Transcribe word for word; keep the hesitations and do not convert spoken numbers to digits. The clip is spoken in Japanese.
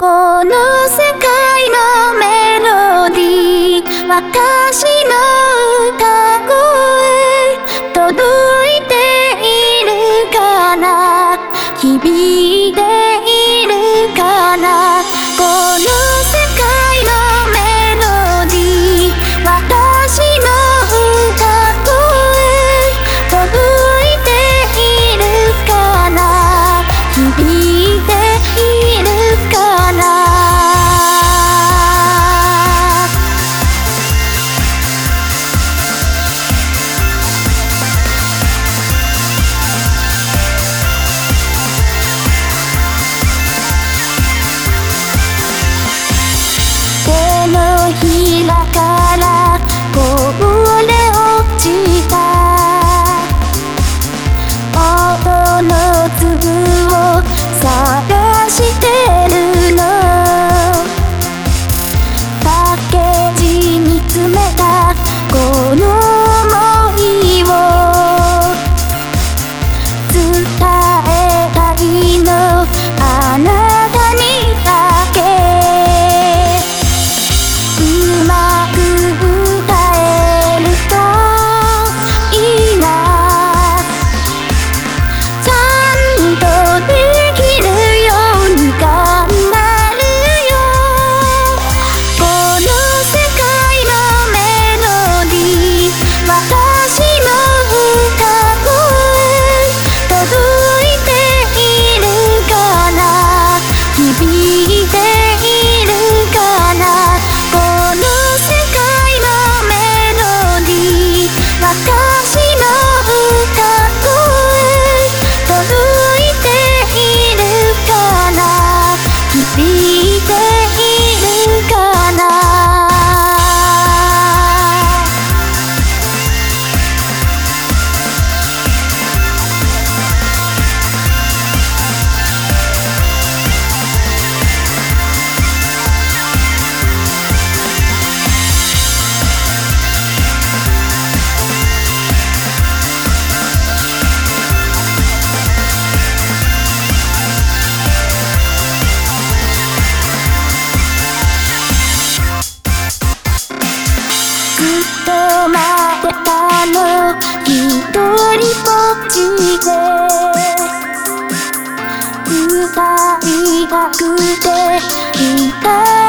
この世界のメロディー、私の歌声届いているかな、響いているかな。この世界のメロディー、私の歌声届いているかな、響いているかな。手のひらからこぼれ落ちた音の粒を探してるの。パッケージに詰めたこの想いを伝えたいの、あなたにだけ。うまく歌えるといいな、ちゃんとできるように頑張るよ。この世界のメロディー、私の歌声届いているかな、響いているかな。この世界のメロディー、私の歌声届いているかな、響いているかな。ずっと待ってたの、ひとりぼっちで歌いたくていた